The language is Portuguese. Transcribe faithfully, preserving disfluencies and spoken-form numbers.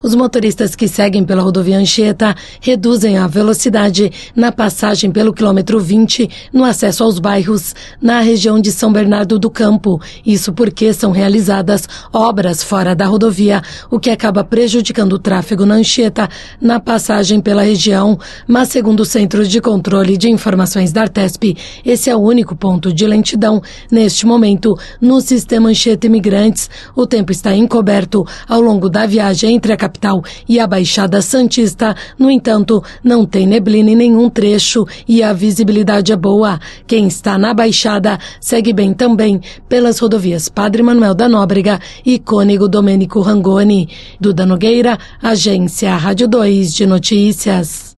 Os motoristas que seguem pela rodovia Anchieta reduzem a velocidade na passagem pelo quilômetro vinte no acesso aos bairros na região de São Bernardo do Campo. Isso porque são realizadas obras fora da rodovia, o que acaba prejudicando o tráfego na Anchieta na passagem pela região. Mas, segundo o Centro de Controle de Informações da Artesp, esse é o único ponto de lentidão neste momento no sistema Anchieta Imigrantes. O tempo está encoberto ao longo da viagem entre a capital e a Baixada Santista. No entanto, não tem neblina em nenhum trecho e a visibilidade é boa. Quem está na Baixada segue bem também pelas rodovias Padre Manuel da Nóbrega e Cônego Domênico Rangoni. Duda Nogueira, Agência Rádio dois de Notícias.